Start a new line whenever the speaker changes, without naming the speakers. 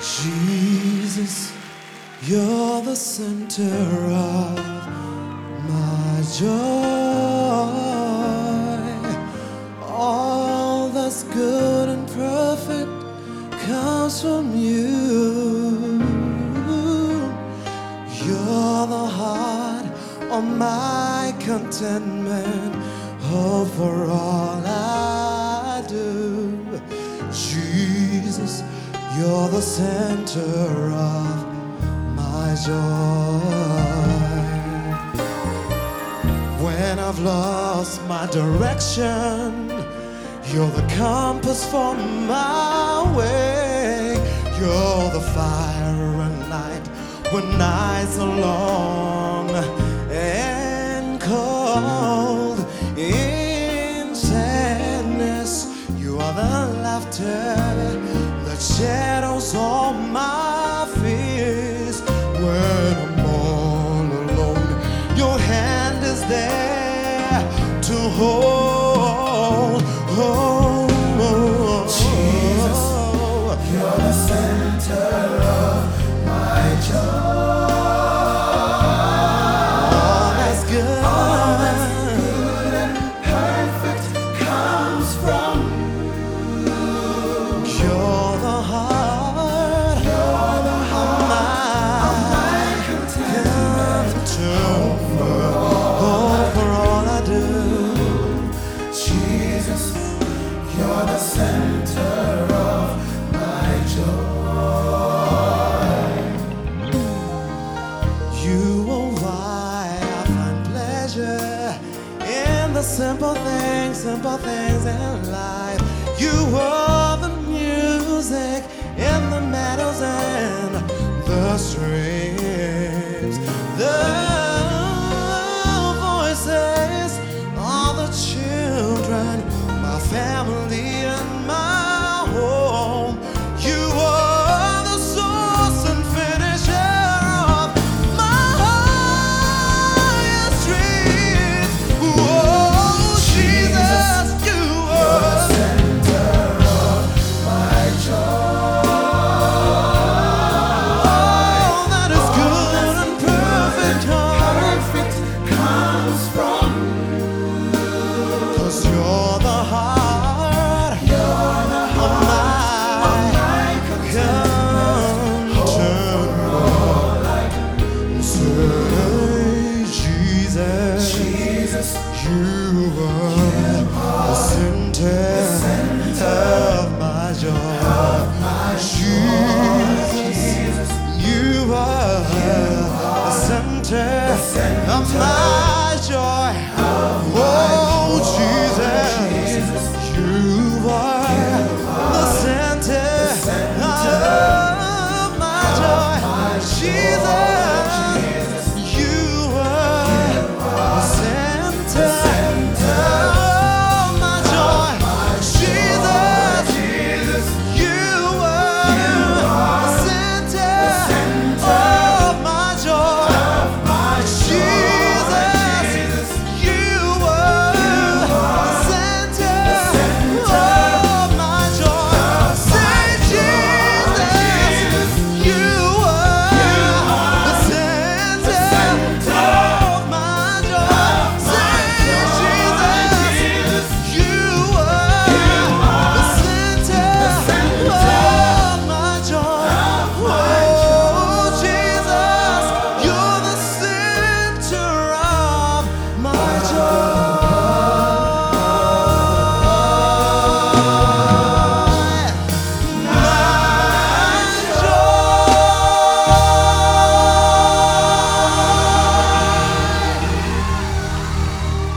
Jesus, you're the center of my joy. All that's good and perfect comes from you. You're the heart of my contentment, hope for all I do. Jesus, you're the center of my joy. When I've lost my direction, you're the compass for my way. You're the fire and light when nights are long and cold. In sadness, you are the laughter that shadows all my fears. When I'm all alone, your hand is there to hold.
Jesus, you're the center of my joy.
All that's good,
And perfect comes from
you're the heart of my contentment. Hope for all I do.
Jesus, you're the center of my joy.
You are why I find pleasure in the simple things in life. You are the music in the meadows and the streams. The voices of the children, my family and my home. You are the source and finisher of my highest dreams. Oh, Jesus, you are
Center of my joy.
all that is good and perfect.
Perfect comes from
'Cause you're the heart of my contentment. Say, Jesus, you are the center of my joy. Jesus, you are the center of my